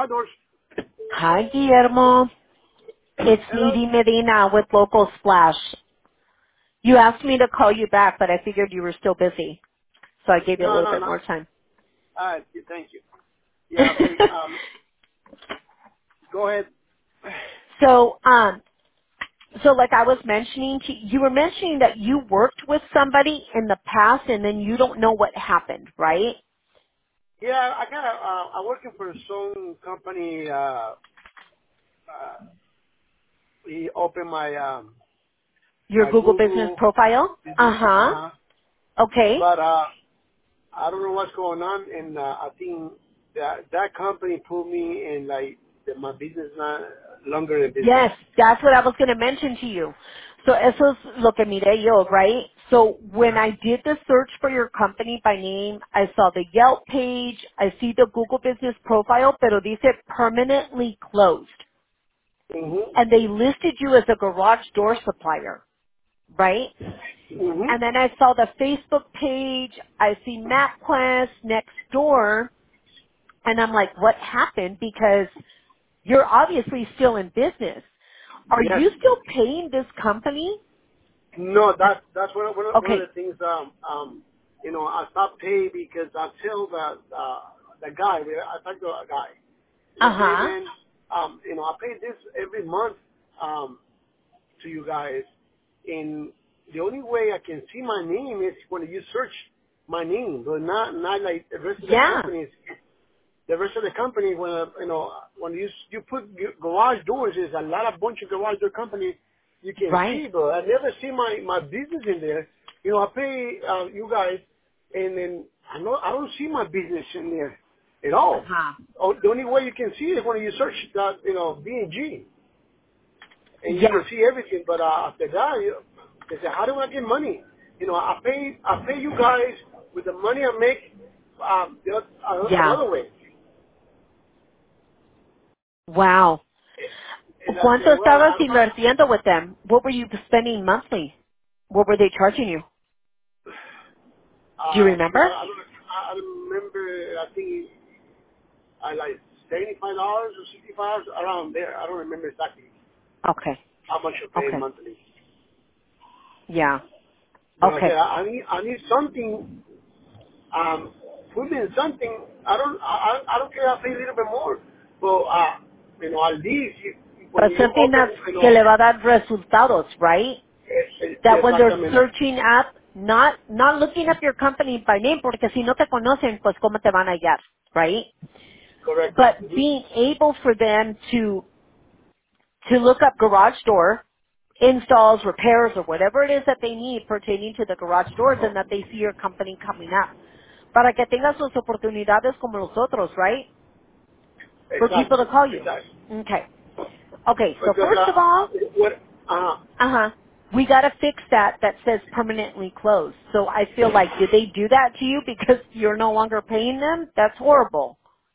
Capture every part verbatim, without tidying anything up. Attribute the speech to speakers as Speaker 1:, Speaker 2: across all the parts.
Speaker 1: garage doors.
Speaker 2: Hi, Guillermo. It's
Speaker 1: Hello.
Speaker 2: Needy Medina with Local Splash. You asked me to call you back, but I figured you were still busy, so I gave you a
Speaker 1: No,
Speaker 2: little
Speaker 1: no,
Speaker 2: bit
Speaker 1: no.
Speaker 2: more time.
Speaker 1: All right, thank you. Yeah, okay. Um, go ahead.
Speaker 2: so, um, so like I was mentioning to you were mentioning that you worked with somebody in the past, and then you don't know what happened, right?
Speaker 1: Yeah, I got a, uh, I'm working for some company, uh, uh, he opened my, um,
Speaker 2: Your
Speaker 1: my
Speaker 2: Google Business
Speaker 1: Google
Speaker 2: Profile. Uh
Speaker 1: business,
Speaker 2: huh.
Speaker 1: uh-huh.
Speaker 2: Okay.
Speaker 1: But, uh, I don't know what's going on, and, uh, I think that, that company put me in, like, that my business not longer in business.
Speaker 2: Yes, that's what I was going to mention to you. So eso es lo que miré yo, right? So when I did the search for your company by name, I saw the Yelp page, I see the Google Business Profile, pero dice permanently closed.
Speaker 1: Mm-hmm.
Speaker 2: And they listed you as a garage door supplier, right?
Speaker 1: Mm-hmm.
Speaker 2: And then I saw the Facebook page, I see MapQuest next door, and I'm like, what happened? Because you're obviously still in business. Are
Speaker 1: Yes.
Speaker 2: you still paying this company?
Speaker 1: No, that's that's one of, one of one of
Speaker 2: Okay.
Speaker 1: the things. Um, um, you know, I stopped paying because I tell the uh, the guy. I talked to a guy. He
Speaker 2: Uh
Speaker 1: said, "Hey
Speaker 2: huh.
Speaker 1: man, um, you know, I pay this every month um, to you guys, and the only way I can see my name is when you search my name, but not not like the rest of the
Speaker 2: Yeah.
Speaker 1: companies. The rest of the company, when uh, you know, when you you put g- garage doors, there's a lot of bunch of garage door companies you can
Speaker 2: Right.
Speaker 1: see, but I never see my my business in there. You know, I pay uh, you guys, and then I know I don't see my business in there at
Speaker 2: Uh
Speaker 1: all.
Speaker 2: huh.
Speaker 1: Oh, the only way you can see is when you search that, you know, B and G, and you can
Speaker 2: Yeah.
Speaker 1: see everything. But uh, after that, you, they say, how do I get money? You know, I pay I pay you guys with the money I make um, the, oth- uh,
Speaker 2: Yeah.
Speaker 1: another way.
Speaker 2: Wow.
Speaker 1: And I
Speaker 2: ¿Cuánto
Speaker 1: said, well,
Speaker 2: estabas
Speaker 1: I don't know.
Speaker 2: invirtiendo with them? What were you spending monthly? What were they charging you? Do you
Speaker 1: Uh,
Speaker 2: remember?
Speaker 1: well, I don't, I I remember, I think, I like seventy-five dollars or sixty-five dollars around there. I don't remember exactly
Speaker 2: Okay.
Speaker 1: how much you're paying
Speaker 2: Okay.
Speaker 1: monthly.
Speaker 2: Yeah.
Speaker 1: But I said,
Speaker 2: Okay.
Speaker 1: I I need, I need something, um, put me in something. I don't, I, I I don't care if I pay a little bit more. But, uh, you know, at least you, when
Speaker 2: But
Speaker 1: you
Speaker 2: something
Speaker 1: open,
Speaker 2: that's
Speaker 1: you
Speaker 2: que
Speaker 1: know,
Speaker 2: le va a dar resultados, right?
Speaker 1: eh, eh,
Speaker 2: That when they're
Speaker 1: exactamente,
Speaker 2: searching up, not, not looking up your company by name, porque si no te conocen, pues cómo te van a hallar, right?
Speaker 1: correct.
Speaker 2: But
Speaker 1: Mm-hmm.
Speaker 2: being able for them to to look up garage door installs, repairs, or whatever it is that they need pertaining to the garage doors, and that they see your company coming up. Para que tengas sus oportunidades como nosotros, right? For people to
Speaker 1: Exactly,
Speaker 2: call you.
Speaker 1: exactly.
Speaker 2: Okay. Okay, so
Speaker 1: Because,
Speaker 2: first of
Speaker 1: uh,
Speaker 2: all,
Speaker 1: what, uh,
Speaker 2: uh-huh, we gotta fix that that says permanently closed. So I feel like, did they do that to you because you're no longer paying them? That's horrible.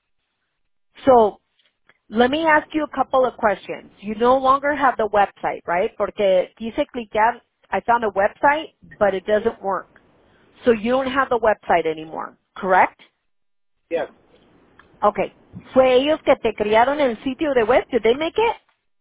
Speaker 2: So let me ask you a couple of questions. You no longer have the website, right? Porque quise clicar, I found a website, but it doesn't work. So you don't have the website anymore, correct?
Speaker 1: yes.
Speaker 2: Okay. ¿Fue ellos que te criaron el sitio de web? Did they make it?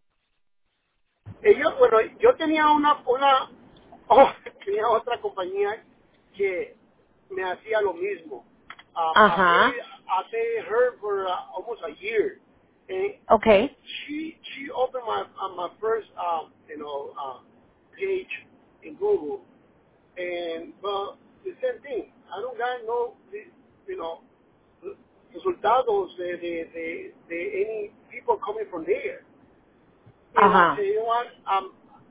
Speaker 1: Ellos, bueno, yo tenía una, una, oh, tenía otra compañía que me hacía lo mismo. Um, I
Speaker 2: Uh-huh.
Speaker 1: paid, I paid her for uh, almost a year, and
Speaker 2: Okay.
Speaker 1: she she opened my uh, my first um, you know uh, page in Google, and but the same thing. I don't got no you know resultados de de de, de any people coming from there. And I
Speaker 2: Uh-huh.
Speaker 1: say, you know what? Um,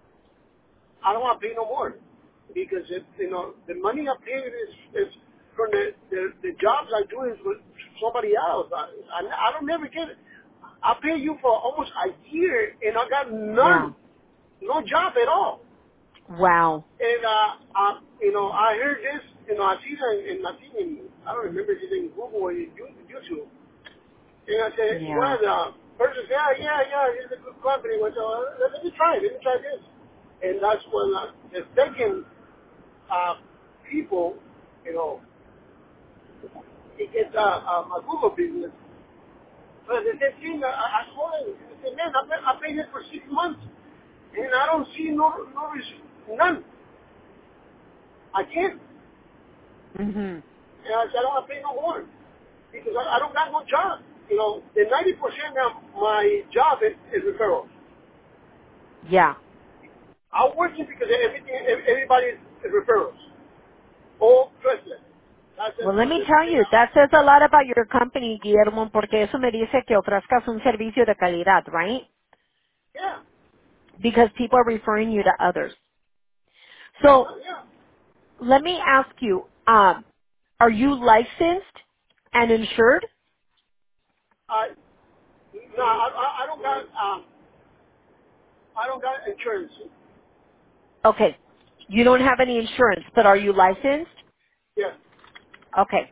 Speaker 1: I don't want to pay no more because it, you know the money I paid is is from the the, the jobs I do is with somebody else. I, I I don't never get it. I pay you for almost a year and I got
Speaker 2: Yeah.
Speaker 1: none, no job at all.
Speaker 2: Wow.
Speaker 1: And uh, uh you know I heard this, you know I see that in I think in I don't remember if it's in Google or in You- YouTube. And I said, one
Speaker 2: Yeah.
Speaker 1: of the persons, yeah, yeah, yeah, it's a good company. Well, so, uh, let me try it. Let me try this. And that's when uh, the second uh, people, you know, it gets uh, um, a Google business. But the same thing, I, I told him, I said, man, I've been, I've been here for six months, and I don't see no, no, res- none. I can't.
Speaker 2: Mhm.
Speaker 1: And I said, I don't want to pay no more because I, I don't got no job. You know, the ninety percent of my job is, is referrals.
Speaker 2: Yeah.
Speaker 1: I'm working because everything, ev- everybody is, is referrals. All Chrysler. That's it.
Speaker 2: Well, let
Speaker 1: So
Speaker 2: me
Speaker 1: the
Speaker 2: tell
Speaker 1: thing,
Speaker 2: you, that says a lot about your company, Guillermo, porque eso me dice que ofrezcas un servicio de calidad, right?
Speaker 1: yeah,
Speaker 2: Because people are referring you to others. So,
Speaker 1: uh, yeah.
Speaker 2: let me ask you, um, are you licensed and insured?
Speaker 1: I, no, I, I I don't got, um, I don't got insurance.
Speaker 2: Okay. You don't have any insurance, but are you licensed?
Speaker 1: Yeah,
Speaker 2: Okay.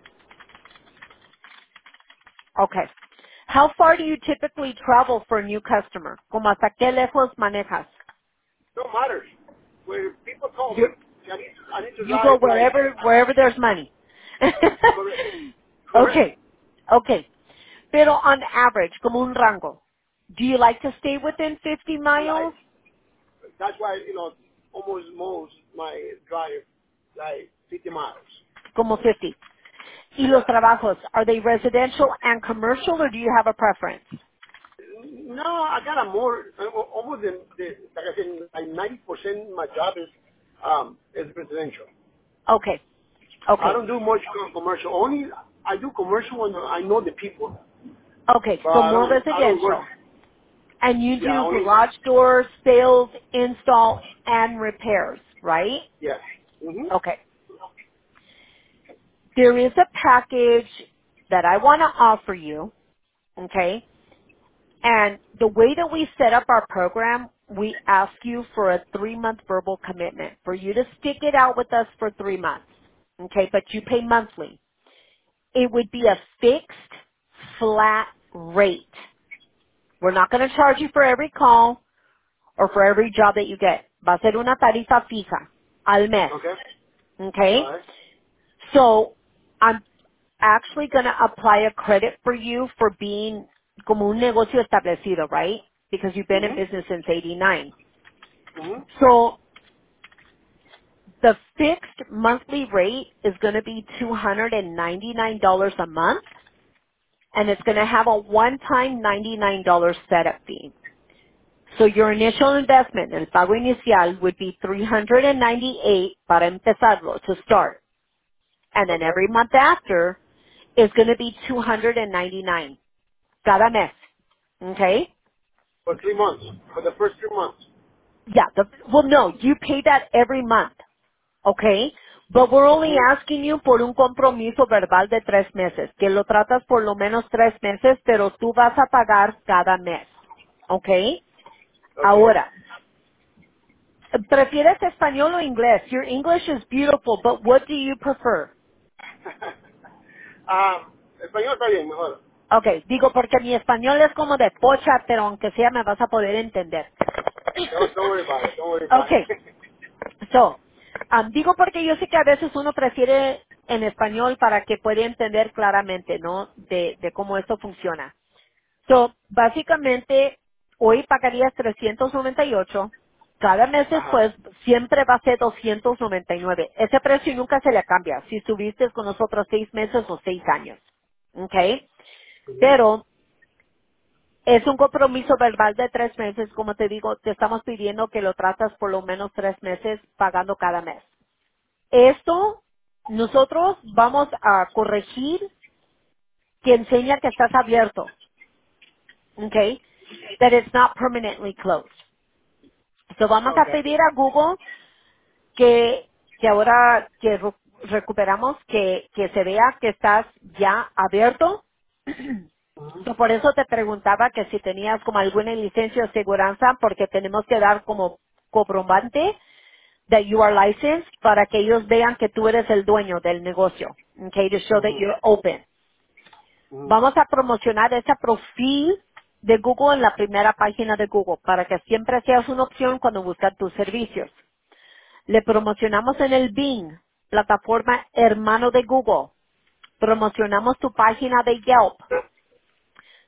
Speaker 2: Okay. How far do you typically travel for a new customer? ¿Como hasta qué lejos manejas?
Speaker 1: no matters. When people call
Speaker 2: You,
Speaker 1: me, I need to, I need to
Speaker 2: you go
Speaker 1: drive like,
Speaker 2: wherever, wherever there's money.
Speaker 1: correct, correct.
Speaker 2: Okay. Okay. Pero on average, como un rango, do you like to stay within fifty
Speaker 1: Like,
Speaker 2: miles?
Speaker 1: that's why, you know, almost most my drive, like fifty miles.
Speaker 2: Como fifty. Y los
Speaker 1: Yeah.
Speaker 2: trabajos, are they residential and commercial or do you have a preference?
Speaker 1: No, I got a more, uh, almost the, the, like I said, like ninety percent of my job is, um, is residential.
Speaker 2: Okay.
Speaker 1: I
Speaker 2: Okay.
Speaker 1: don't do much co- commercial. Only I do commercial when I know the people,
Speaker 2: Okay.
Speaker 1: but
Speaker 2: So
Speaker 1: I
Speaker 2: more
Speaker 1: don't, I don't work.
Speaker 2: residential. And you
Speaker 1: Yeah,
Speaker 2: do
Speaker 1: only,
Speaker 2: garage doors, sales, install, and repairs, right?
Speaker 1: yeah. hmm
Speaker 2: Okay. There is a package that I want to offer you, okay? And the way that we set up our program, we ask you for a three-month verbal commitment for you to stick it out with us for three months, okay? But you pay monthly. It would be a fixed, flat rate. We're not going to charge you for every call or for every job that you get. Va a ser una tarifa fija al mes,
Speaker 1: Okay. All
Speaker 2: okay?
Speaker 1: right.
Speaker 2: So I'm actually going to apply a credit for you for being como un negocio establecido, right? Because you've been in
Speaker 1: hmm
Speaker 2: business since eighty-nine.
Speaker 1: hmm
Speaker 2: So the fixed monthly rate is going to be two hundred ninety-nine dollars a month, and it's going to have a one-time ninety-nine dollars setup fee. So your initial investment, el pago inicial, would be three hundred ninety-eight para empezarlo, to start. And then
Speaker 1: Okay.
Speaker 2: every month after is going to be two hundred ninety-nine cada mes. Okay?
Speaker 1: For three months. For the first three months.
Speaker 2: Yeah. The, well, no, you pay that every month. Okay? But we're only
Speaker 1: hmm
Speaker 2: asking you por un compromiso verbal de tres meses, que lo tratas por lo menos tres meses, pero tú vas a pagar cada mes. Okay?
Speaker 1: Okay.
Speaker 2: Ahora, ¿prefieres español o inglés? Your English is beautiful, but what do you prefer?
Speaker 1: um, español está bien, mejor.
Speaker 2: Okay, digo porque mi español es como de pocha, pero aunque sea me vas a poder entender.
Speaker 1: Don't, don't worry about it. Don't worry about
Speaker 2: Okay,
Speaker 1: it.
Speaker 2: so, um, digo porque yo sé que a veces uno prefiere en español para que pueda entender claramente, ¿no? De, de cómo esto funciona. So, básicamente, hoy pagarías trescientos noventa y ocho. Cada mes
Speaker 1: Ajá.
Speaker 2: después siempre va a ser doscientos noventa y nueve. Ese precio nunca se le cambia si estuviste con nosotros seis meses o seis años. Okay?
Speaker 1: Mhm.
Speaker 2: Pero es un compromiso verbal de tres meses, como te digo, te estamos pidiendo que lo tratas por lo menos tres meses pagando cada mes. Esto, nosotros vamos a corregir que enseña que estás abierto, okay? That it's not permanently closed. So vamos a
Speaker 1: Okay.
Speaker 2: pedir a Google que, que ahora que ru- recuperamos, que, que se vea que estás ya abierto.
Speaker 1: Mhm.
Speaker 2: So, por eso te preguntaba que si tenías como alguna licencia o aseguranza, porque tenemos que dar como comprobante that you are licensed para que ellos vean que tú eres el dueño del negocio. Okay, to show that
Speaker 1: Mhm.
Speaker 2: you're open.
Speaker 1: Mhm.
Speaker 2: Vamos a promocionar ese perfil de Google en la primera página de Google para que siempre seas una opción cuando buscan tus servicios. Le promocionamos en el Bing, plataforma hermano de Google. Promocionamos tu página de Yelp.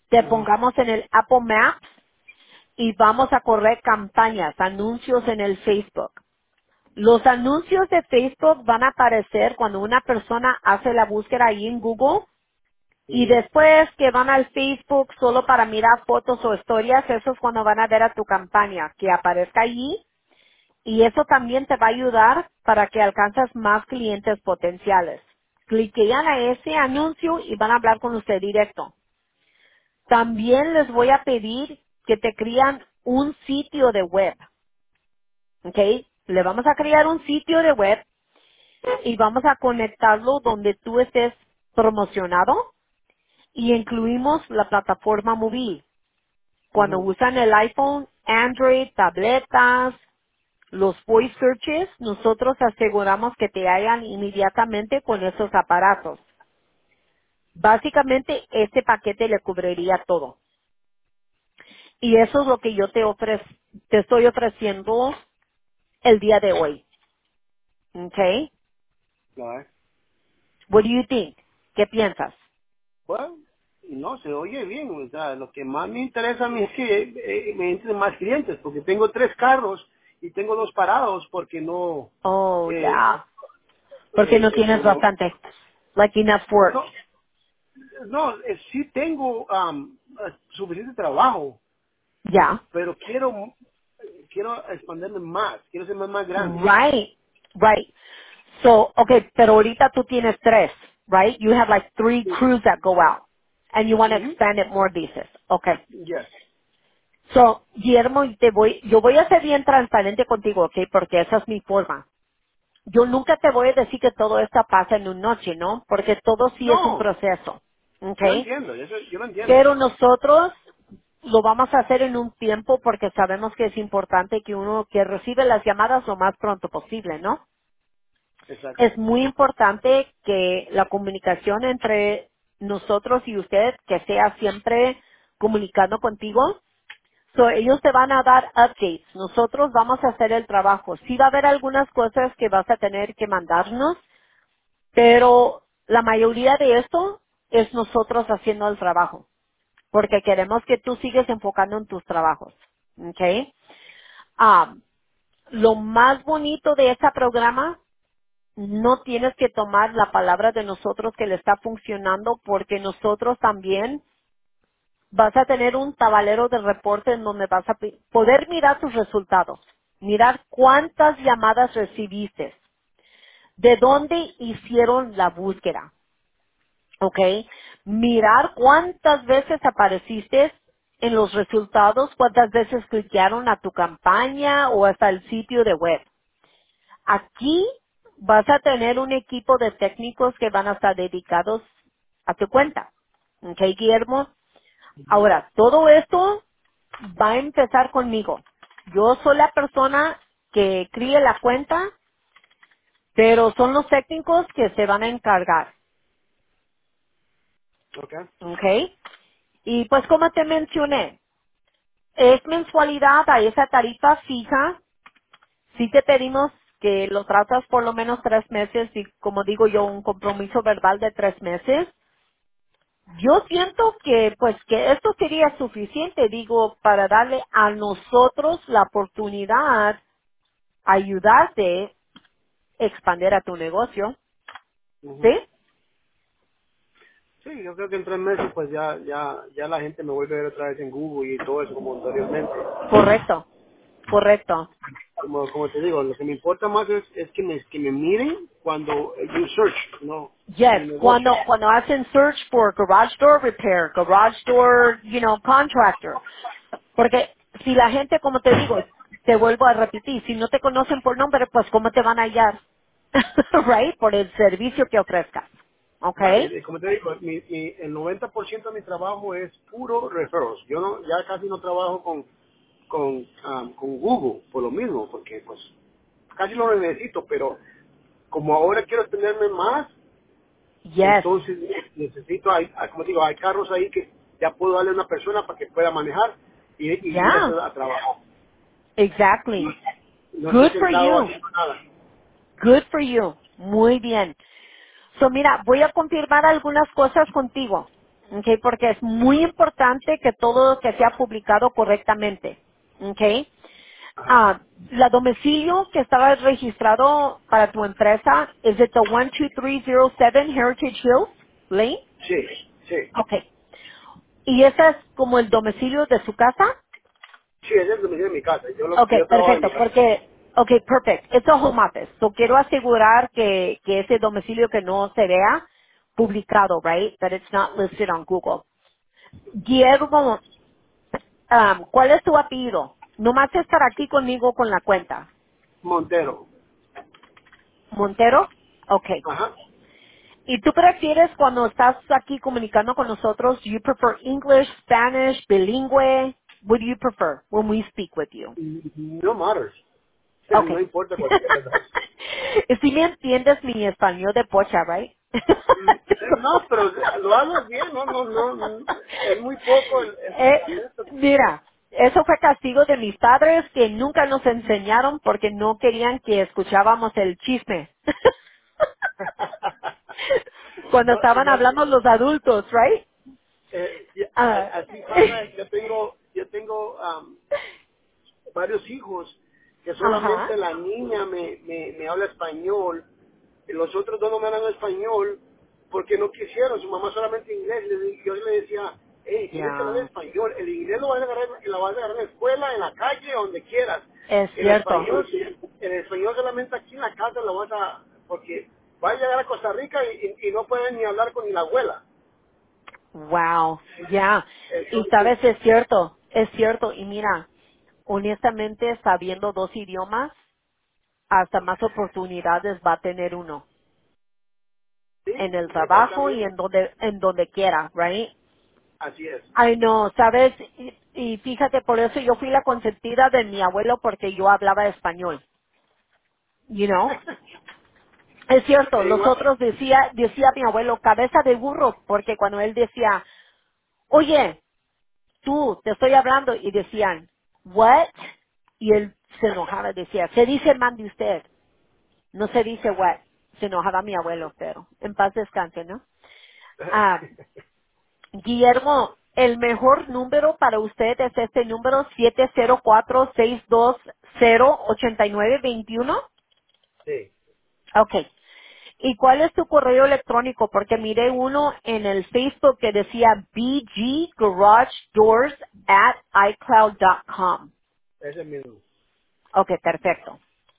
Speaker 2: te
Speaker 1: Ujú.
Speaker 2: pongamos en el Apple Maps y vamos a correr campañas, anuncios en el Facebook. Los anuncios de Facebook van a aparecer cuando una persona hace la búsqueda ahí en Google y
Speaker 1: Ujú.
Speaker 2: después que van al Facebook solo para mirar fotos o historias, eso es cuando van a ver a tu campaña, que aparezca allí y eso también te va a ayudar para que alcances más clientes potenciales. Cliquean a ese anuncio y van a hablar con usted directo. También les voy a pedir que te crían un sitio de web, ¿ok? Le vamos a crear un sitio de web y vamos a conectarlo donde tú estés promocionado y incluimos la plataforma móvil. Cuando
Speaker 1: Ujú.
Speaker 2: usan el iPhone, Android, tabletas, los voice searches, nosotros aseguramos que te hagan inmediatamente con esos aparatos. Básicamente, este paquete le cubriría todo. Y eso es lo que yo te ofrez, te estoy ofreciendo el día de hoy. Okay?
Speaker 1: Alright.
Speaker 2: What do you think? ¿Qué piensas?
Speaker 1: Bueno, no, se oye bien. O sea, lo que más me interesa a mí es que eh, me entren más clientes, porque tengo tres carros y tengo dos parados porque no,
Speaker 2: Oh,
Speaker 1: eh,
Speaker 2: ya. Porque
Speaker 1: eh,
Speaker 2: no
Speaker 1: eh,
Speaker 2: tienes
Speaker 1: no,
Speaker 2: bastante. Like enough work.
Speaker 1: no, no, eh, sí tengo am, eh, suficiente trabajo,
Speaker 2: Ya.
Speaker 1: pero quiero, quiero expandirme más, quiero ser más, más grande.
Speaker 2: Right. Right. So, okay, pero ahorita tú tienes tres, right? You have like three
Speaker 1: Sí.
Speaker 2: crews that go out. And you want to
Speaker 1: Ujú.
Speaker 2: expand it more, dices. Okay.
Speaker 1: Yes.
Speaker 2: So, Guillermo, te voy, yo voy a ser bien transparente contigo, ¿ok? Porque esa es mi forma. Yo nunca te voy a decir que todo esto pasa en una noche, ¿no? Porque todo sí es un
Speaker 1: No,
Speaker 2: proceso, ¿ok?
Speaker 1: yo entiendo, yo, yo lo entiendo.
Speaker 2: Pero nosotros lo vamos a hacer en un tiempo porque sabemos que es importante que uno que recibe las llamadas lo más pronto posible, ¿no?
Speaker 1: Exacto.
Speaker 2: Es muy importante que la comunicación entre nosotros y usted, que sea siempre comunicando contigo. So, ellos te van a dar updates. Nosotros vamos a hacer el trabajo. Sí va a haber algunas cosas que vas a tener que mandarnos, pero la mayoría de esto es nosotros haciendo el trabajo, porque queremos que tú sigues enfocando en tus trabajos. ¿Ok? Ah, lo más bonito de este programa, no tienes que tomar la palabra de nosotros que le está funcionando, porque nosotros también vas a tener un tablero de reporte en donde vas a pi- poder mirar tus resultados, mirar cuántas llamadas recibiste, de dónde hicieron la búsqueda, ¿ok? Mirar cuántas veces apareciste en los resultados, cuántas veces cliquearon a tu campaña o hasta el sitio de web. Aquí vas a tener un equipo de técnicos que van a estar dedicados a tu cuenta. ¿Ok, Guillermo?
Speaker 1: Ujú.
Speaker 2: Ahora, todo esto va a empezar conmigo. Yo soy la persona que críe la cuenta, pero son los técnicos que se van a encargar.
Speaker 1: Ok.
Speaker 2: ¿Ok? Y pues como te mencioné, es mensualidad a esa tarifa fija. Si te pedimos que lo tratas por lo menos tres meses y como digo yo, un compromiso verbal de tres meses. Yo siento que pues que esto sería suficiente, digo, para darle a nosotros la oportunidad ayudarte a expandir a tu negocio. ¿Sí?
Speaker 1: Ujú. Sí, yo creo que en tres meses pues ya, ya, ya la gente me vuelve a ver otra vez en Google y todo eso como anteriormente.
Speaker 2: Correcto, correcto.
Speaker 1: Como, como te digo, lo que me importa más es, es que me, que me miren cuando eh, you search, no,
Speaker 2: Yes,
Speaker 1: mi negocio.
Speaker 2: cuando, cuando hacen search for garage door repair, garage door, you know, contractor. Porque si la gente, como te digo, te vuelvo a repetir, si no te conocen por nombre, pues ¿cómo te van a hallar? Right? Por el servicio que ofrezcas.
Speaker 1: Right,
Speaker 2: Okay?
Speaker 1: y como te digo, mi, mi- el noventa por ciento de mi trabajo es puro referrals. Yo no, ya casi no trabajo con, con, ah, con Google por lo mismo, porque pues casi no lo necesito, pero como ahora quiero extenderme más,
Speaker 2: Yes.
Speaker 1: entonces necesito, hay, hay- como digo, hay carros ahí que ya puedo darle a una persona para que pueda manejar y, y ir
Speaker 2: Yeah.
Speaker 1: a, a trabajar. Y
Speaker 2: Exactly.
Speaker 1: no estoy
Speaker 2: Good for
Speaker 1: sentado
Speaker 2: you.
Speaker 1: haciendo nada.
Speaker 2: Good for you. Muy bien. So mira, voy a confirmar algunas cosas contigo. Okay, porque es muy importante que todo que sea publicado correctamente. Okay.
Speaker 1: Ajá.
Speaker 2: Ah, la domicilio que estaba registrado para tu empresa es de one two three zero seven Heritage Hills Lane.
Speaker 1: Sí, sí.
Speaker 2: Okay. ¿Y ese es como el domicilio de su casa?
Speaker 1: Sí, ese es el domicilio de mi casa. Yo, lo,
Speaker 2: Okay,
Speaker 1: yo trabajo en mi
Speaker 2: perfecto,
Speaker 1: casa.
Speaker 2: porque, okay, perfect. Es a home office. So quiero asegurar que, que ese domicilio que no se vea publicado, right? That it's not listed on Google. Guillermo, um, ¿cuál es tu apellido? Nomás estar aquí conmigo con la cuenta.
Speaker 1: Montero.
Speaker 2: ¿Montero? Okay.
Speaker 1: Ajá.
Speaker 2: ¿Y tú prefieres cuando estás aquí comunicando con nosotros, do you prefer English, Spanish, bilingüe? What do you prefer when we speak with you?
Speaker 1: No matters. No
Speaker 2: Okay.
Speaker 1: importa cualquiera de las dos.
Speaker 2: Si me entiendes mi español de pocha, right?
Speaker 1: Mm, No, pero lo hablas bien, no, no, no, no. Es muy poco el, el, el
Speaker 2: Eh,
Speaker 1: acento.
Speaker 2: mira, eso fue castigo de mis padres que nunca nos enseñaron porque no querían que escuchábamos el chisme. Cuando
Speaker 1: No,
Speaker 2: estaban
Speaker 1: no,
Speaker 2: hablando los adultos, right?
Speaker 1: eh, y
Speaker 2: Ah.
Speaker 1: a- así pasa, yo tengo, yo tengo am, varios hijos que
Speaker 2: Ajá.
Speaker 1: solamente la niña me, me, me habla español, y los otros dos no me hablan español porque no quisieron, su mamá solamente inglés, le di- yo le decía, hey, tienes que hablar
Speaker 2: Ya,
Speaker 1: español, el inglés lo vas a agarrar, lo vas a agarrar en la escuela, en la calle, donde quieras,
Speaker 2: es
Speaker 1: el
Speaker 2: cierto.
Speaker 1: español, sí, el español solamente aquí en la casa lo vas a, porque va a llegar a Costa Rica y, y- y no pueden ni hablar con ni la abuela,
Speaker 2: Wow, ya. Y
Speaker 1: entonces,
Speaker 2: sabes, es cierto, es cierto. Y mira, honestamente, sabiendo dos idiomas, hasta más oportunidades va a tener uno
Speaker 1: sí,
Speaker 2: en el trabajo y
Speaker 1: exactamente,
Speaker 2: en donde, en donde quiera, right?
Speaker 1: así es.
Speaker 2: Ay, no, sabes, y, y fíjate, por eso yo fui la consentida de mi abuelo porque yo hablaba español, you know? Es cierto,
Speaker 1: E
Speaker 2: los
Speaker 1: igual,
Speaker 2: otros decía, decía mi abuelo, cabeza de burro, porque cuando él decía, oye, tú, te estoy hablando, y decían, what? Y él se enojaba, decía, se dice man de usted, no se dice what. Se enojaba mi abuelo, pero en paz descanse, ¿no? Ah, Guillermo, el mejor número para usted es este número siete cero cuatro, seis dos cero, ocho nueve dos uno.
Speaker 1: sí,
Speaker 2: Okay. ¿Y cuál es tu correo electrónico? Porque miré uno en el Facebook que decía b g garage doors at icloud dot com.
Speaker 1: ese mismo.
Speaker 2: Okay, perfecto.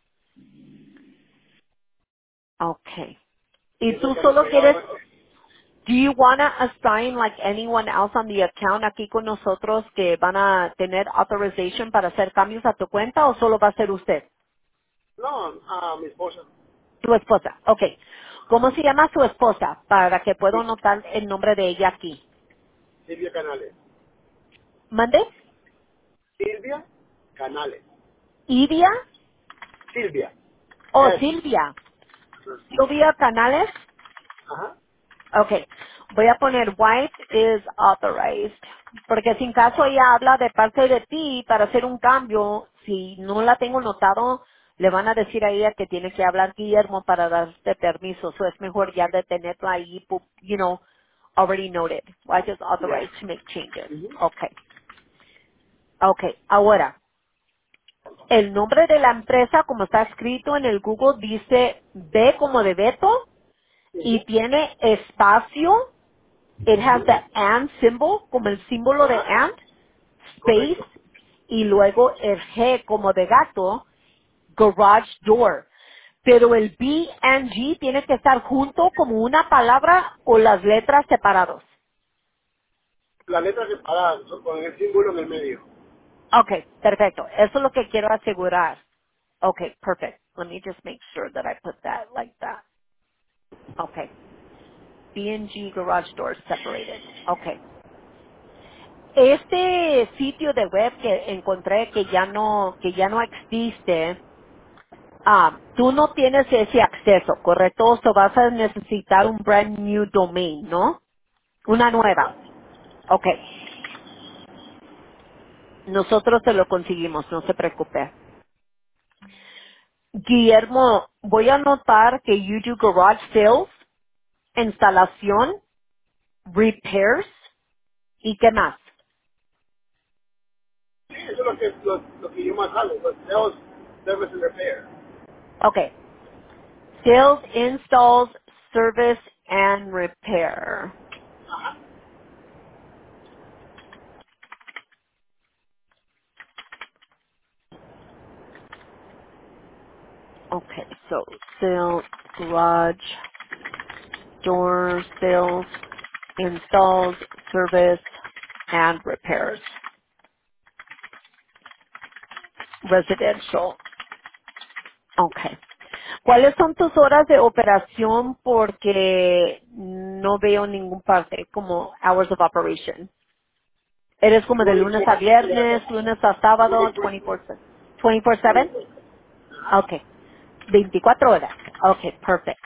Speaker 2: Okay.
Speaker 1: Y
Speaker 2: ¿Y
Speaker 1: eso
Speaker 2: tú
Speaker 1: que ando
Speaker 2: solo quieres,
Speaker 1: pegado.
Speaker 2: do you wanna assign like anyone else on the account aquí con nosotros que van a tener authorization para hacer cambios a tu cuenta o solo va a ser usted?
Speaker 1: No, a mi esposa,
Speaker 2: Tu esposa. Okay. ¿Cómo se llama su esposa? Para que puedo
Speaker 1: sí,
Speaker 2: anotar el nombre de ella aquí.
Speaker 1: Silvia Canales.
Speaker 2: ¿Mande?
Speaker 1: Silvia Canales.
Speaker 2: ¿Idia?
Speaker 1: Silvia.
Speaker 2: ¿O
Speaker 1: S.
Speaker 2: Silvia? ¿Silvia Canales?
Speaker 1: Ajá.
Speaker 2: Okay. Voy a poner wife is authorized. Porque si en caso ella habla de parte de ti para hacer un cambio, si no la tengo notado, le van a decir a ella que tiene que hablar Guillermo para darte permiso. So es mejor ya de tenerla ahí, pu- you know, already noted. Wife is
Speaker 1: Ya.
Speaker 2: authorized to make changes.
Speaker 1: Ujú.
Speaker 2: Okay. Okay. Ahora, el nombre de la empresa, como está escrito en el Google, dice B como de Beto y
Speaker 1: Ujú.
Speaker 2: tiene espacio. It has
Speaker 1: Ujú.
Speaker 2: the and symbol, como el símbolo de
Speaker 1: Ajá.
Speaker 2: and, space,
Speaker 1: Correcto.
Speaker 2: y luego el G como de gato, garage door. Pero el B and G tiene que estar junto como una palabra o las letras separados.
Speaker 1: Las letras separadas, son con el símbolo en el medio.
Speaker 2: Okay, perfecto. Eso es lo que quiero asegurar. Okay, perfect. Let me just make sure that I put that like that. Okay. B and G garage doors separated. Okay. Este sitio de web que encontré que ya no, que ya no existe, ah, tú no tienes ese acceso, ¿correcto? O vas a necesitar un brand new domain, ¿no? Una nueva.
Speaker 1: Ajá.
Speaker 2: Ok. Nosotros te lo conseguimos, no se preocupe. Guillermo, voy a anotar que you do garage sales, instalación, repairs. ¿Y qué más?
Speaker 1: Sí, eso es lo que, lo, lo que yo más hago, los sales, service and repair.
Speaker 2: Okay. Sales, installs, service, and repair.
Speaker 1: Ajá.
Speaker 2: Okay, so sales, garage, door sales, installs, service, and repairs. Residential. Okay. ¿Cuáles son tus horas de operación? Porque no veo ningún parte como hours of operation. Eres como de lunes a
Speaker 1: veinticuatro,
Speaker 2: viernes, lunes a sábado,
Speaker 1: veinticuatro,
Speaker 2: veinticuatro siete.
Speaker 1: veinticuatro. Ajá.
Speaker 2: Okay. veinticuatro horas. Okay, perfect.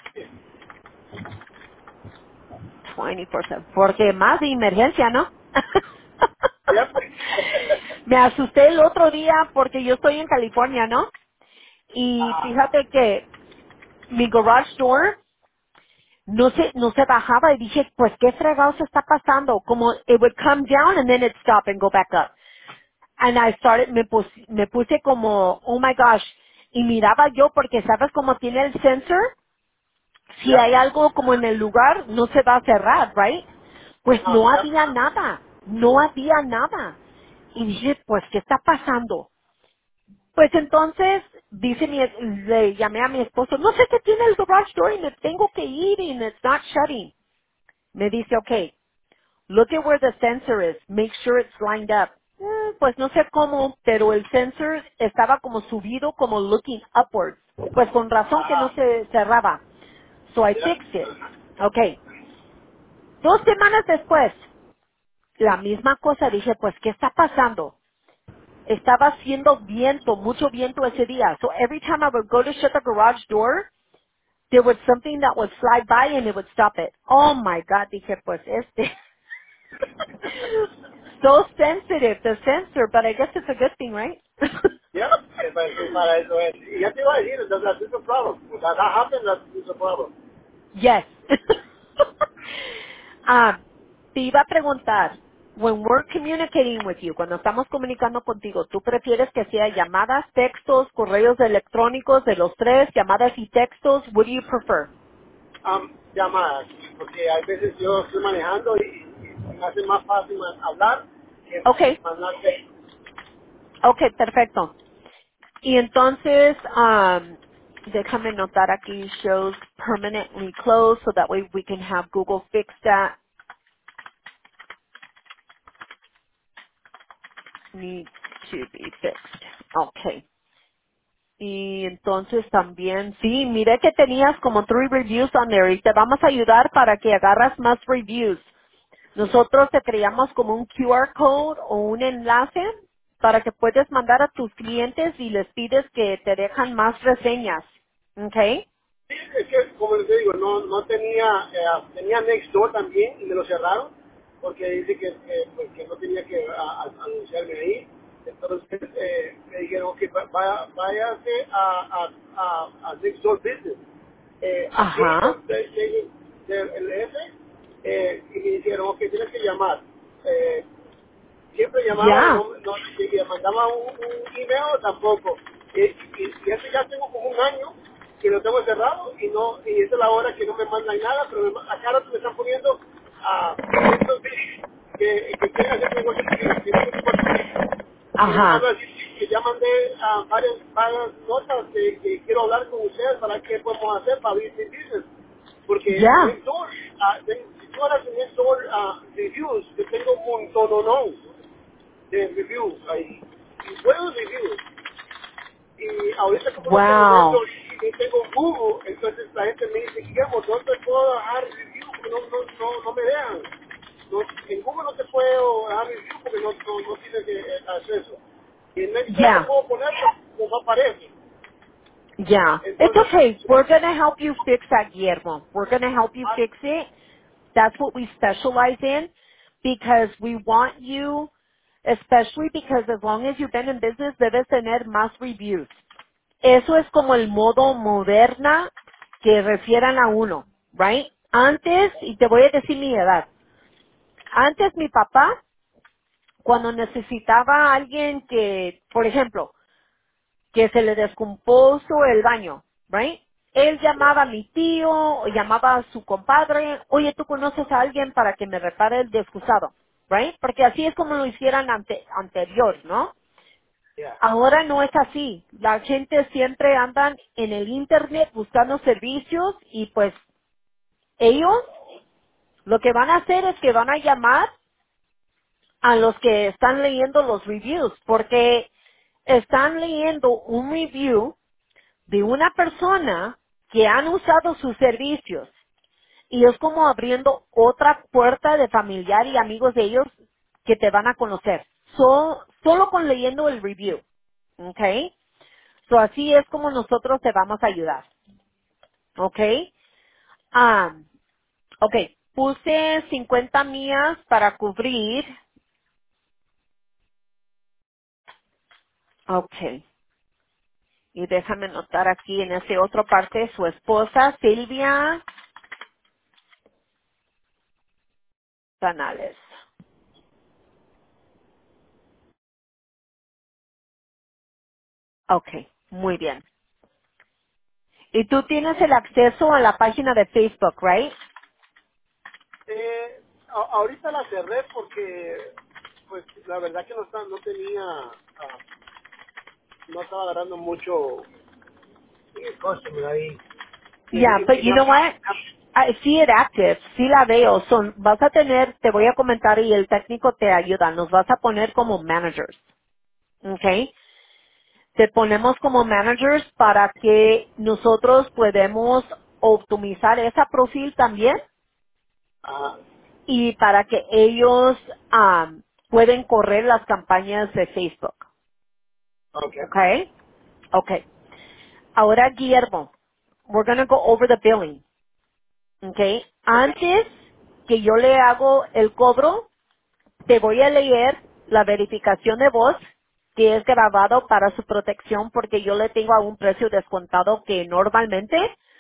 Speaker 2: veinticuatro siete. Porque más de emergencia, ¿no?
Speaker 1: Yep.
Speaker 2: Me asusté el otro día porque yo estoy en California, ¿no? Y
Speaker 1: Ajá.
Speaker 2: fíjate que mi garage door no se, no se bajaba y dije, pues qué fregado se está pasando. Como it would come down and then it'd stop and go back up. And I started, me puse, me puse como, oh my gosh. Y miraba yo porque sabes cómo tiene el sensor. Si
Speaker 1: Yep.
Speaker 2: hay algo como en el lugar, no se va a cerrar, right? Pues
Speaker 1: No,
Speaker 2: no
Speaker 1: yep.
Speaker 2: había nada. No había nada. Y dije, pues, ¿qué está pasando? Pues entonces, dice mi, le llamé a mi esposo, no sé qué tiene el garage door y me tengo que ir y it's not shutting. Me dice, okay, look at where the sensor is, make sure it's lined up. Eh, pues no sé cómo, pero el sensor estaba como subido, como looking upwards. Pues con razón que no
Speaker 1: Ajá.
Speaker 2: se cerraba. So I
Speaker 1: Yep.
Speaker 2: fixed it.
Speaker 1: Ajá.
Speaker 2: Okay. Dos semanas después, la misma cosa, dije, pues, ¿qué está pasando? Estaba haciendo viento, mucho viento ese día. So every time I would go to shut the garage door, there was something that would slide by and it would stop it. Oh my God, dije, pues este. So sensitive, the sensor, but I guess it's a good thing, right?
Speaker 1: Yep. Eh, Para eso, para eso es. Y ya te iba a decir, that's, that's a problem. That, that happens, that's a problem.
Speaker 2: Yes. Ah, te iba a preguntar, when we're communicating with you, cuando estamos comunicando contigo, ¿tú prefieres que sea llamadas, textos, correos electrónicos de los tres, llamadas y textos? What do you prefer?
Speaker 1: Um, llamadas, porque a veces yo estoy manejando y, y me hace más fácil ma- hablar que
Speaker 2: Okay,
Speaker 1: mandar texto.
Speaker 2: okay, perfecto. Y entonces, um, déjame notar aquí, shows permanently closed, so that way we can have Google fix that. Needs to be fixed. Okay. Y entonces también, sí, miré que tenías como three reviews on there y te vamos a ayudar para que agarras más reviews. Nosotros te creamos como un Q R code o un enlace para que puedas mandar a tus clientes y les pides que te dejan más reseñas. ¿Ok?
Speaker 1: Sí, es que, como les digo, no, no tenía, eh, tenía Nextdoor también y me lo cerraron porque dice que, que, pues, que no tenía que a- a- anunciarme ahí. Entonces eh, me dijeron que vaya, váyase a, a, a, a Nextdoor Business. Eh, aquí
Speaker 2: Ajá.
Speaker 1: de, de- del F eh, y me dijeron, ok, tienes que llamar. Eh, siempre llamaba y
Speaker 2: Ya.
Speaker 1: no, no y le mandaba un, un email tampoco. Y, y, y eso ya tengo como un año que lo tengo cerrado y no y esa es la hora que no me mandan nada, pero me, ma- acá rato me están poniendo a estos bichos que, que quieren hacer negocio, que, que tienen negocio conmigo. Y me mando
Speaker 2: Ajá.
Speaker 1: a decir que ya mandé a varias, varias notas que, que quiero hablar con ustedes para qué podemos hacer para abrir mi business. Porque
Speaker 2: Ya.
Speaker 1: Next Door, ah, de- si tú hablas de Next Door ah, reviews, yo tengo un montón o no de reviews ahí. Y buenos reviews. Y ahorita como no tengo
Speaker 2: Wow.
Speaker 1: Nextdoor y tengo Google, entonces la gente me dice, Guillermo, ¿dónde puedo dejar review? Porque no, no, no, no me dejan. No, en Google no te puedo dejar review porque no, no, no tienes eh, acceso. Y en Nextdoor lo
Speaker 2: Ya.
Speaker 1: puedo poner, pero no aparece.
Speaker 2: Yeah. It's
Speaker 1: Entonces,
Speaker 2: okay. We're going to help you fix that, Guillermo. We're going to help you
Speaker 1: ah,
Speaker 2: fix it. That's what we specialize in because we want you, especially because as long as you've been in business, debes tener más reviews. Eso es como el modo moderna que refieran a uno, right? Antes, y te voy a decir mi edad, antes mi papá cuando necesitaba a alguien que, por ejemplo, que se le descompuso el baño, right? Él
Speaker 1: Yeah.
Speaker 2: llamaba a mi tío, o llamaba a su compadre, oye, ¿tú conoces a alguien para que me repare el descusado? Right? Porque así es como lo hicieran ante, anterior, ¿no?
Speaker 1: Yeah.
Speaker 2: Ahora no es así. La gente siempre andan en el internet buscando servicios y pues ellos lo que van a hacer es que van a llamar a los que están leyendo los reviews porque están leyendo un review de una persona que han usado sus servicios y es como abriendo otra puerta de familiar y amigos de ellos que te van a conocer. So- solo con leyendo el review. ¿Ok? So así es como nosotros te vamos a ayudar. ¿Ok? Ah, ok. Puse cincuenta millas para cubrir. Ok. Y déjame notar aquí en ese otro parte su esposa, Silvia Canales. Ok. Muy bien. Y tú tienes el acceso a la página de Facebook, right?
Speaker 1: Eh, a- ahorita la cerré porque, pues, la verdad que no, está- no tenía, ah, no estaba agarrando mucho eh, customer ahí. Y,
Speaker 2: Yeah,
Speaker 1: y,
Speaker 2: but
Speaker 1: y
Speaker 2: you
Speaker 1: me
Speaker 2: know
Speaker 1: ha-
Speaker 2: what? I see it active, sí la veo. Son, vas a tener, te voy a comentar y el técnico te ayuda. Nos vas a poner como managers, ¿ok? Te ponemos como managers para que nosotros podemos optimizar ese perfil también
Speaker 1: ah,
Speaker 2: y para que ellos um, pueden correr las campañas de Facebook,
Speaker 1: ok.
Speaker 2: ¿ok? Ok. Ahora, Guillermo, we're going to go over the billing. Okay.
Speaker 1: Ok.
Speaker 2: Antes que yo le hago el cobro, te voy a leer la verificación de voz que es grabado para su protección porque yo le tengo a un precio descontado que normalmente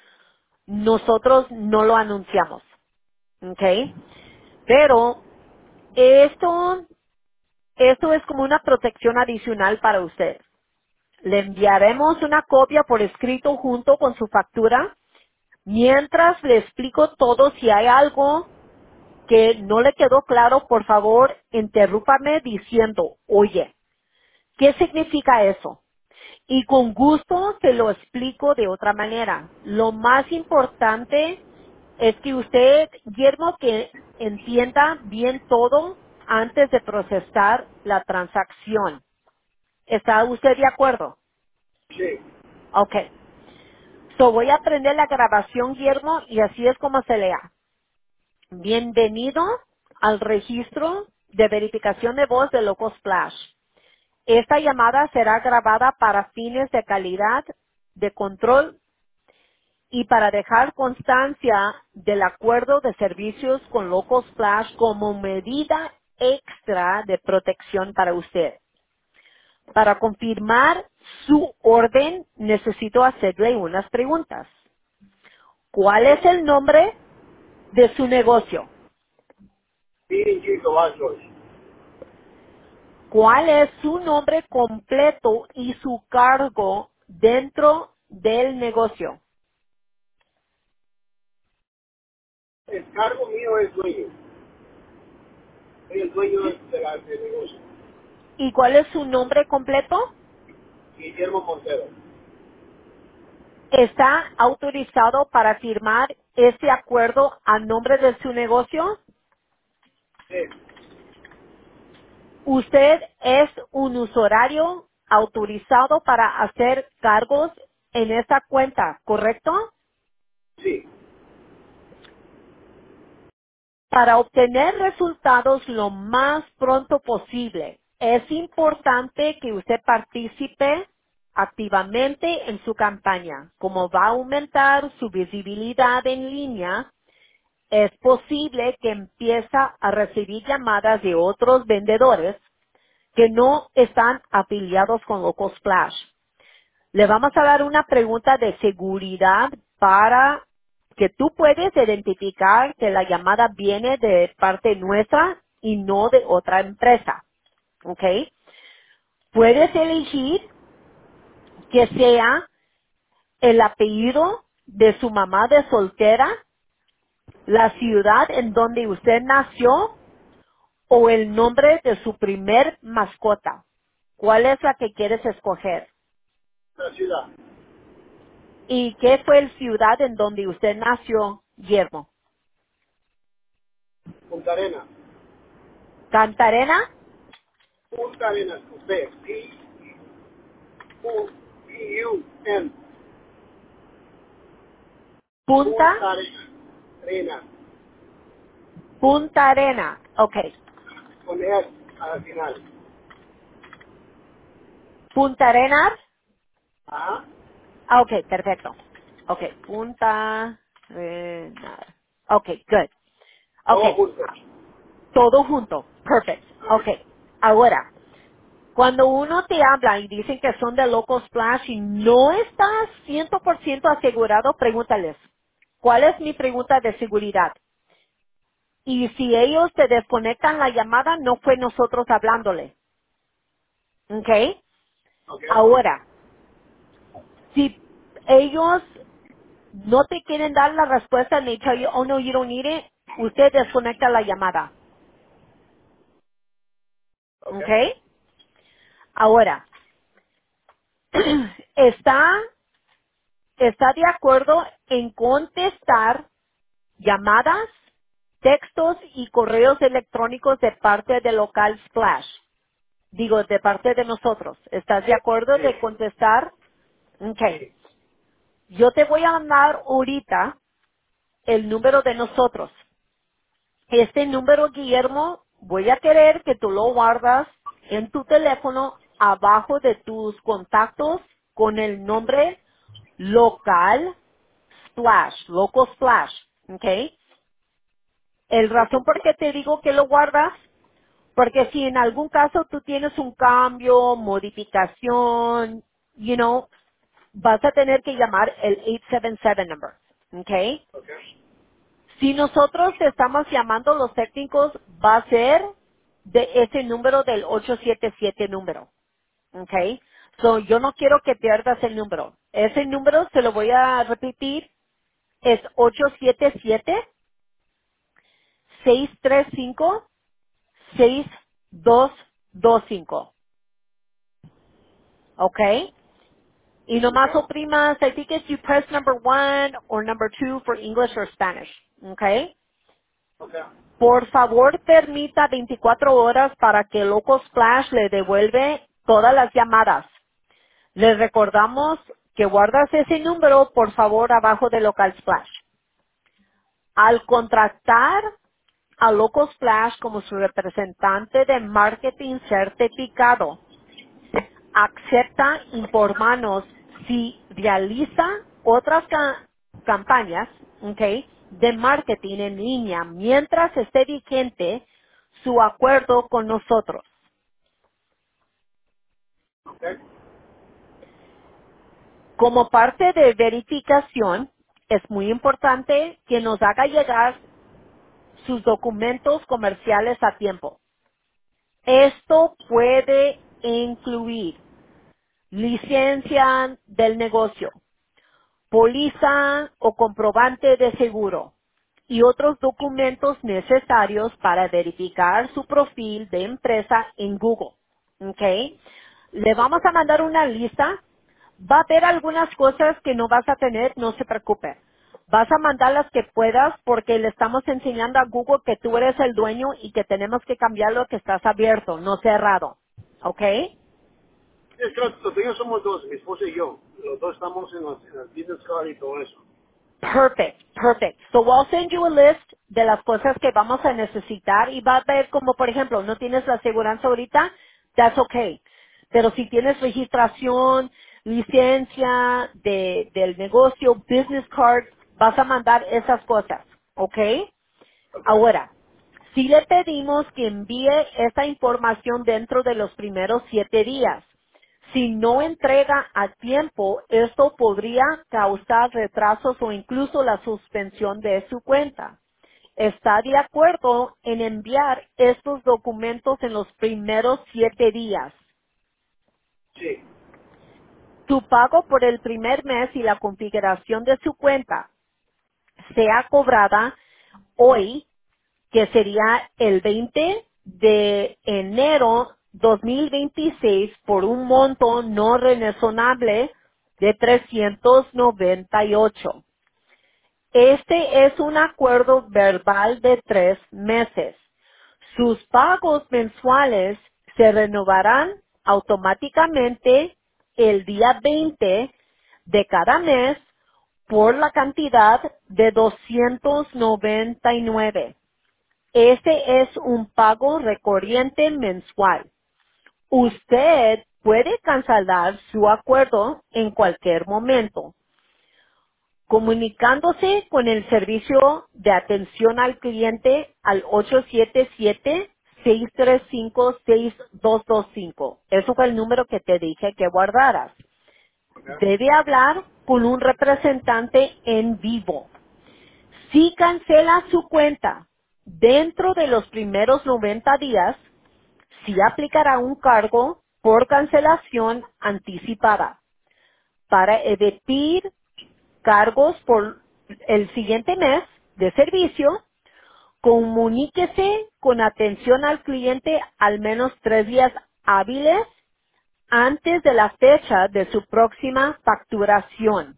Speaker 2: nosotros no lo anunciamos. Okay. Pero esto, esto es como una protección adicional para usted. Le enviaremos una copia por escrito junto con su factura mientras le explico todo si hay algo que no le quedó claro, por favor, interrúpame diciendo, oye, ¿qué significa eso? Y con gusto te lo explico de otra manera. Lo más importante es que usted, Guillermo, que entienda bien todo antes de procesar la transacción. ¿Está usted de acuerdo?
Speaker 1: Sí.
Speaker 2: Ok. So voy a prender la grabación, Guillermo, y así es como se lea. Bienvenido al registro de verificación de voz de Loco Splash. Esta llamada será grabada para fines de calidad, de control y para dejar constancia del acuerdo de servicios con Loco Splash como medida extra de protección para usted. Para confirmar su orden, necesito hacerle unas preguntas. ¿Cuál es el nombre de su negocio?
Speaker 1: Eating Chico Vascos.
Speaker 2: ¿Cuál es su nombre completo y su cargo dentro del negocio?
Speaker 1: El cargo mío es dueño. Soy el dueño de la, del negocio.
Speaker 2: ¿Y cuál es su nombre completo?
Speaker 1: Guillermo Montero.
Speaker 2: ¿Está autorizado para firmar este acuerdo a nombre de su negocio?
Speaker 1: Sí.
Speaker 2: Usted es un usuario autorizado para hacer cargos en esta cuenta, ¿correcto?
Speaker 1: Sí.
Speaker 2: Para obtener resultados lo más pronto posible, es importante que usted participe activamente en su campaña. Como va a aumentar su visibilidad en línea, es posible que empiece a recibir llamadas de otros vendedores que no están afiliados con Local Splash. Le vamos a dar una pregunta de seguridad para que tú puedes identificar que la llamada viene de parte nuestra y no de otra empresa. ¿ok? Puedes elegir que sea el apellido de su mamá de soltera, la ciudad en donde usted nació o el nombre de su primer mascota. ¿Cuál es la que quieres escoger?
Speaker 1: La ciudad.
Speaker 2: ¿Y qué fue el ciudad en donde usted nació, Guillermo?
Speaker 1: Punta Arena.
Speaker 2: ¿Cantarena?
Speaker 1: Punta Arenas, con P. P U P U N.
Speaker 2: ¿Punta?
Speaker 1: Punta Arenas. Arena.
Speaker 2: Punta Arena. Ok.
Speaker 1: Con S al final.
Speaker 2: ¿Punta Arenas?
Speaker 1: Ajá.
Speaker 2: Ah, ok, perfecto. Ok, Punta Arenas. Ok, good. Ok,
Speaker 1: Todo junto.
Speaker 2: todo junto. Perfect. Ok. Ahora, cuando uno te habla y dicen que son de Local Splash y no estás cien por ciento asegurado, pregúntales, ¿cuál es mi pregunta de seguridad? Y si ellos te desconectan la llamada, no fue nosotros hablándole. ¿Ok?
Speaker 1: Ok.
Speaker 2: Ahora, si ellos no te quieren dar la respuesta and they tell you, oh no, you don't need it, usted desconecta la llamada.
Speaker 1: Ok.
Speaker 2: ¿Ok? Ahora, ¿está, está de acuerdo en contestar llamadas, textos y correos electrónicos de parte de local Splash? Digo, de parte de nosotros. ¿Estás de acuerdo
Speaker 1: Sí.
Speaker 2: de contestar? Ok.
Speaker 1: Sí.
Speaker 2: Yo te voy a mandar ahorita el número de nosotros. Este número, Guillermo, voy a querer que tú lo guardas en tu teléfono abajo de tus contactos con el nombre local Splash, Local Splash, ¿ok? El razón por qué te digo que lo guardas, porque si en algún caso tú tienes un cambio, modificación, you know, vas a tener que llamar el ocho siete siete number, ¿ok?
Speaker 1: Ok.
Speaker 2: Si nosotros te estamos llamando los técnicos, va a ser de ese número del ocho siete siete número. ¿Ok? So, yo no quiero que pierdas el número. Ese número, se lo voy a repetir, es ocho siete siete, seis tres cinco, seis dos dos cinco. ¿Ok? Y
Speaker 1: Ok.
Speaker 2: nomás oprimas, I think it's you press number one or number two for English or Spanish. ¿Ok?
Speaker 1: Ok.
Speaker 2: Por favor, permita veinticuatro horas para que Local Splash le devuelve todas las llamadas. Les recordamos que guardas ese número, por favor, abajo de Local Splash. Al contratar a Local Splash como su representante de marketing certificado, acepta informarnos si realiza otras ca- campañas, ¿ok?, de marketing en línea mientras esté vigente su acuerdo con nosotros.
Speaker 1: Ok.
Speaker 2: Como parte de verificación, es muy importante que nos haga llegar sus documentos comerciales a tiempo. Esto puede incluir licencia del negocio, póliza o comprobante de seguro y otros documentos necesarios para verificar su perfil de empresa en Google. ¿Ok? Le vamos a mandar una lista. Va a haber algunas cosas que no vas a tener, no se preocupe. Vas a mandar las que puedas porque le estamos enseñando a Google que tú eres el dueño y que tenemos que cambiar lo que estás abierto, no cerrado. ¿Ok?
Speaker 1: Sí, es que los los dueños somos dos, mi esposa y yo. Los dos estamos en los, en los business card y todo eso.
Speaker 2: Perfect, perfect. So I'll send you a list de las cosas que vamos a necesitar y va a ver como, por ejemplo, no tienes la aseguranza ahorita, that's okay. Pero si tienes registración, licencia de, del negocio, business card, vas a mandar esas cosas, ¿ok?
Speaker 1: Ok.
Speaker 2: Ahora, si le pedimos que envíe esta información dentro de los primeros siete días. Si no entrega a tiempo, esto podría causar retrasos o incluso la suspensión de su cuenta. está de acuerdo en enviar estos documentos en los primeros siete días.
Speaker 1: Sí.
Speaker 2: Tu pago por el primer mes y la configuración de su cuenta sea cobrada hoy, que sería el veinte de enero dos mil veintiséis, por un monto no renesonable de trescientos noventa y ocho. Este es un acuerdo verbal de tres meses. Sus pagos mensuales se renovarán automáticamente el día veinte de cada mes por la cantidad de doscientos noventa y nueve. Este es un pago recurrente mensual. Usted puede cancelar su acuerdo en cualquier momento, comunicándose con el servicio de atención al cliente al ocho siete siete, seis tres cinco, seis dos dos cinco. Eso fue el número que te dije que guardaras.
Speaker 1: Okay.
Speaker 2: Debe hablar con un representante en vivo. Si cancela su cuenta dentro de los primeros noventa días, sí aplicará un cargo por cancelación anticipada. Para evitar cargos por el siguiente mes de servicio, comuníquese con atención al cliente al menos tres días hábiles antes de la fecha de su próxima facturación.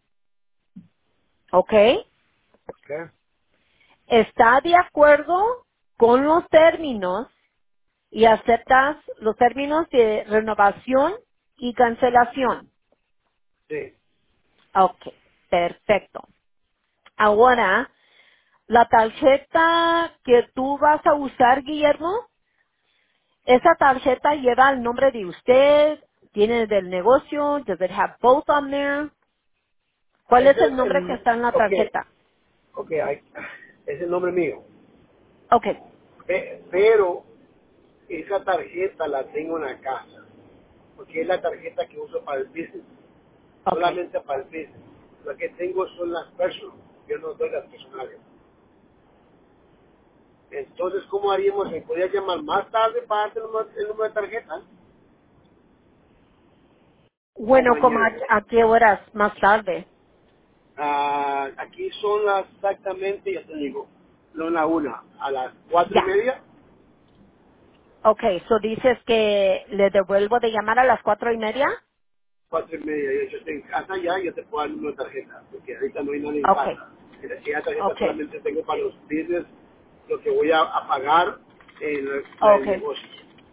Speaker 2: ¿Ok?
Speaker 1: Okay.
Speaker 2: ¿Está de acuerdo con los términos y aceptas los términos de renovación y cancelación?
Speaker 1: Sí.
Speaker 2: Ok, perfecto. Ahora, la tarjeta que tú vas a usar, Guillermo, esa tarjeta lleva el nombre de usted, tiene del negocio, does it have both on there? ¿Cuál es
Speaker 1: Ese
Speaker 2: el
Speaker 1: es
Speaker 2: nombre que
Speaker 1: el,
Speaker 2: está en la
Speaker 1: ok,
Speaker 2: tarjeta?
Speaker 1: ok, hay- es el nombre mío.
Speaker 2: Ok,
Speaker 1: Pe- Pero esa tarjeta la tengo en la casa, porque es la tarjeta que uso para el business,
Speaker 2: ok.
Speaker 1: solamente para el business. Lo que tengo son las personas, yo no doy las personales. Entonces, ¿cómo haríamos? ¿Me podía llamar más tarde para darte el número, el número de tarjeta? ¿O
Speaker 2: Bueno, como
Speaker 1: mañana?
Speaker 2: a, a qué horas más tarde?
Speaker 1: Ah, aquí son las exactamente, ya te digo, no la una, a las cuatro y
Speaker 2: Ya.
Speaker 1: media,
Speaker 2: Ok, so dices que le devuelvo de llamar a las cuatro y media?
Speaker 1: cuatro y media, yo estoy en casa ya, yo te puedo dar el número de tarjeta, porque ahorita no hay nadie en
Speaker 2: Ok,
Speaker 1: casa. Y la y la tarjeta
Speaker 2: ok,
Speaker 1: solamente tengo para los business, lo que voy a, a pagar en la, la
Speaker 2: ok,
Speaker 1: del negocio.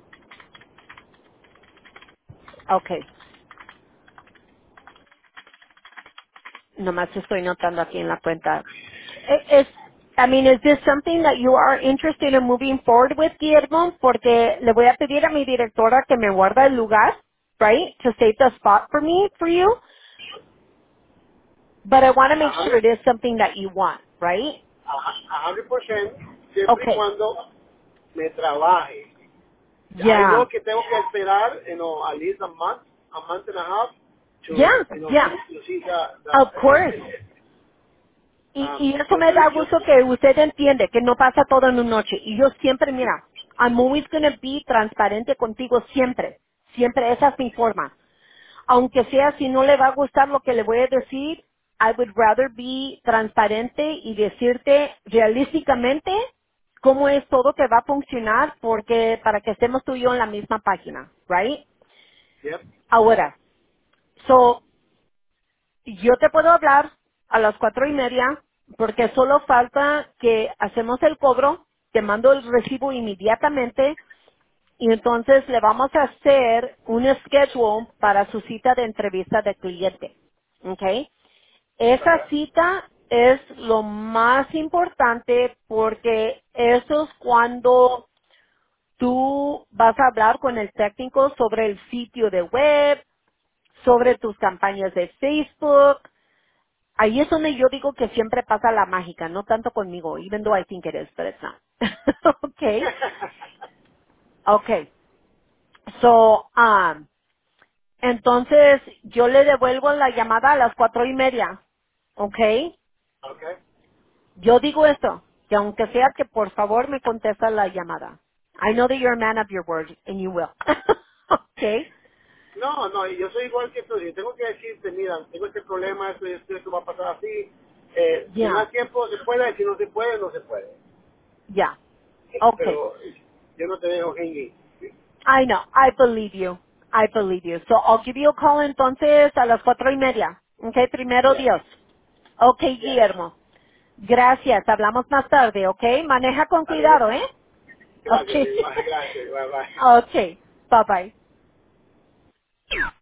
Speaker 2: ok. Nomás estoy notando aquí en la cuenta. Eh, Es, I mean, is this something that you are interested in moving forward with, Guillermo? Porque le voy a pedir a mi directora que me guarda el lugar, right, to save the spot for me, for you. But I want to make
Speaker 1: Ajá.
Speaker 2: sure it is something that you want, right?
Speaker 1: A, a cien por ciento, siempre y
Speaker 2: Okay.
Speaker 1: cuando me trabaje. I know
Speaker 2: Yeah.
Speaker 1: que tengo que esperar, you know, at least a month, a month and a half, to,
Speaker 2: Yeah.
Speaker 1: you know,
Speaker 2: Yeah.
Speaker 1: see, to see the,
Speaker 2: Of
Speaker 1: the, el,
Speaker 2: course.
Speaker 1: el, el-
Speaker 2: Y,
Speaker 1: um,
Speaker 2: y eso
Speaker 1: yo,
Speaker 2: me
Speaker 1: yo,
Speaker 2: da
Speaker 1: yo,
Speaker 2: gusto que usted entiende que no pasa todo en una noche. Y yo siempre, mira, I'm always going to be transparente contigo siempre. Siempre, esa es mi forma. Aunque sea si no le va a gustar lo que le voy a decir, I would rather be transparente y decirte realísticamente cómo es todo que va a funcionar porque para que estemos tú y yo en la misma página, right?
Speaker 1: yep,
Speaker 2: Ahora, so, yo te puedo hablar a las cuatro y media porque solo falta que hacemos el cobro, te mando el recibo inmediatamente y entonces le vamos a hacer un schedule para su cita de entrevista de cliente. ¿Ok? Esa
Speaker 1: okay,
Speaker 2: cita es lo más importante porque eso es cuando tú vas a hablar con el técnico sobre el sitio de web, sobre tus campañas de Facebook. Ahí es donde yo digo que siempre pasa la mágica, no tanto conmigo, even though I think it is, but it's not. Okay. Okay. So, um, entonces yo le devuelvo la llamada a las cuatro y media. Okay.
Speaker 1: okay,
Speaker 2: Yo digo esto. que aunque sea que por favor me contesta la llamada. I know that you're a man of your word, and you will. Okay?
Speaker 1: No, no, yo soy igual que tú. Yo tengo que decirte, mira, tengo este problema, esto, esto, esto va a pasar así. Eh, si me
Speaker 2: Yeah,
Speaker 1: da tiempo, se puede. Si no se puede, no se puede.
Speaker 2: yeah. Okay.
Speaker 1: Pero eh, yo no te dejo hanging. ¿Sí?
Speaker 2: I know. I believe you. I believe you. So I'll give you a call entonces a las cuatro y media. Okay, primero
Speaker 1: Ya,
Speaker 2: Dios. Okay,
Speaker 1: ya.
Speaker 2: Guillermo. Gracias. Hablamos más tarde, okay? Maneja con
Speaker 1: Dale,
Speaker 2: cuidado, ¿eh?
Speaker 1: gracias,
Speaker 2: Okay.
Speaker 1: igual, gracias, bye bye.
Speaker 2: Okay. Bye bye.